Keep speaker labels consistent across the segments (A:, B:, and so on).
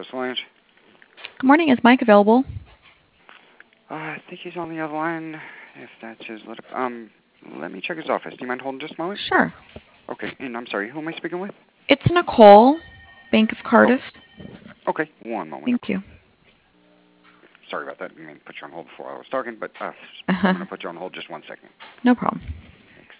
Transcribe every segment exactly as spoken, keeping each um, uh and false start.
A: Coast Lounge.
B: Good morning. Is Mike available?
A: Uh, I think he's on the other line. If that's his, let um, let me check his office. Do you mind holding just a moment?
B: Sure.
A: Okay. And I'm sorry, who am I speaking with?
B: It's Nicole, Bank of Cardiff.
A: Oh, okay. One moment.
B: Thank you.
A: Sorry about that. I mean, put you on hold before I was talking, but uh,
B: Uh-huh.
A: I'm going to put you on hold just one second.
B: No problem.
A: Thanks.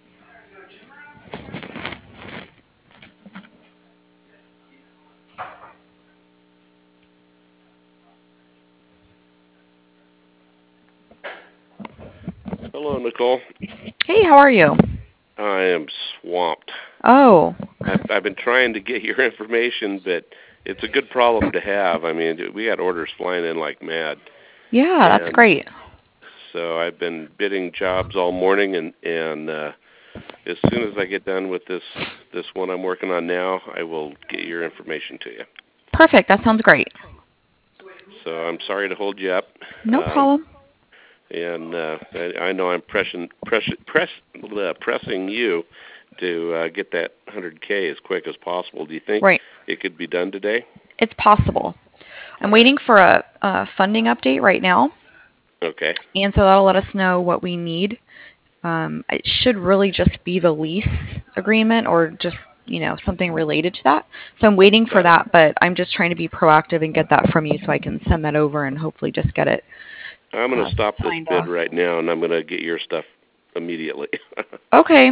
C: Hello, Nicole.
B: Hey, how are you?
C: I am swamped.
B: Oh.
C: I've, I've been trying to get your information, but it's a good problem to have. I mean, we got orders flying in like mad.
B: Yeah, that's
C: and
B: great.
C: So I've been bidding jobs all morning, and and uh, as soon as I get done with this this one I'm working on now, I will get your information to you.
B: Perfect. That sounds great.
C: So I'm sorry to hold you up.
B: No
C: Um,
B: problem.
C: and uh, I, I know I'm pressing press, press, uh, pressing you to uh, get that one hundred K as quick as possible. Do you think
B: Right.
C: it could be done today?
B: It's possible. I'm
C: All right.
B: waiting for a, a funding update right now,
C: Okay.
B: and so that'll let us know what we need. Um, it should really just be the lease agreement or just, you know, something related to that. So I'm waiting for
C: Got it.
B: that, but I'm just trying to be proactive and get that from you so I can send that over and hopefully just get it
C: I'm going
B: uh,
C: to stop this
B: signed
C: bid
B: off.
C: right now, and I'm going to get your stuff immediately.
B: Okay.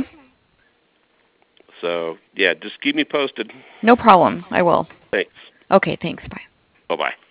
C: So, yeah, just keep me posted.
B: No problem. I will.
C: Thanks.
B: Okay, thanks. Bye.
C: Bye-bye.